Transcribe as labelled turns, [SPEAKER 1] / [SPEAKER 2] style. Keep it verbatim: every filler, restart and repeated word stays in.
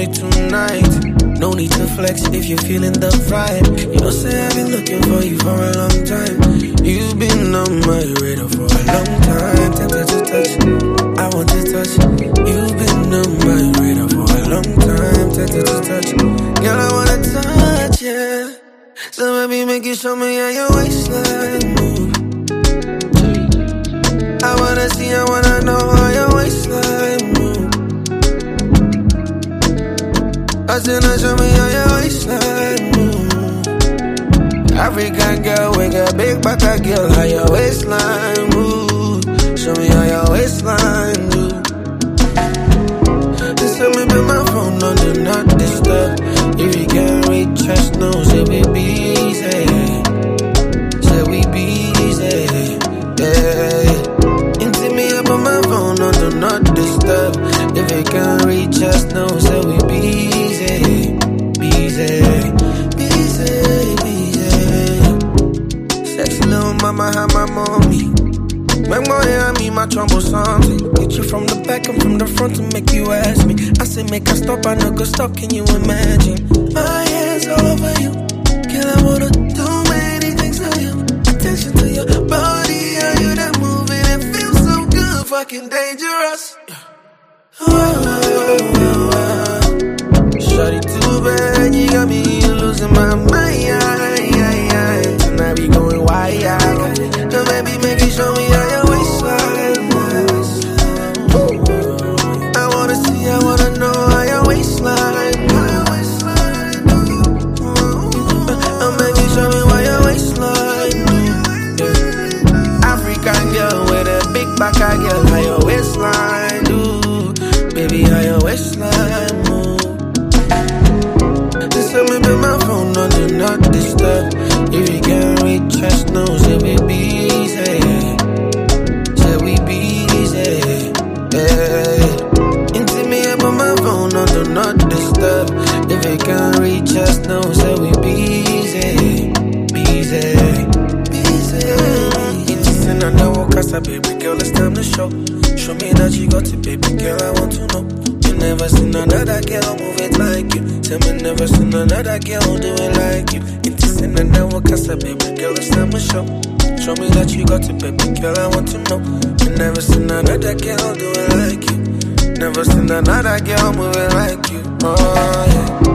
[SPEAKER 1] shorty tonight. No need to flex if you're feeling the vibe. You know, say I've been looking for you for a long time. You've been on my radar for a long time. Tempted to touch, I want to touch. You've been on my radar for a long time. Tempted to touch, girl, I wanna touch, yeah. So baby, make you show me how your waistline move. I wanna see, I wanna know how your waistline move. I said, now show me how your waistline move. African girl with a big back, a girl, how your waistline move. Show me how your waistline move. Just tell me, put my phone on do not disturb. If you can't reach us, no, say we busy. Say we busy, yeah. Into me up on my phone on do not disturb. If you can't reach us, no, say we busy. Busy, busy, busy. Sexy little mama, have my mommy. Make my hair, me, my trouble something. Get you from the back and from the front to make you ask me. I say make her stop, I know go stop, can you imagine? My hands all over you. Girl, I wanna do many things to you. Attention to your body, how you that moving. It feels so good, fucking dangerous. Whoa, whoa, whoa, whoa. Shawty too bad, you got me losing my mind. Tonight we going wild. So baby, make it show me how your waistline moves. I wanna see, I wanna know how your waistline moves. Oh baby, show me why your waistline moves. African girl with a big back, I girl, how your waistline do. Baby, how your waistline move. Just tell me, put my phone on do not disturb. If you can't reach us, no, say we busy. Say we busy, yeah. Into me up on my phone on do not disturb. If you can't reach us, no, say we busy. Busy, busy. Interesting, I know what cause baby girl, it's time to show. Show me that you got it, baby girl, I want to know. You never seen another girl move it like you. Tell me never seen another girl do it like you. Interesting, I know what cause baby girl, it's time to show. Show me that you got it, baby girl, I want to know. You never seen another girl do it like you. Never seen another girl move it like you. Oh yeah.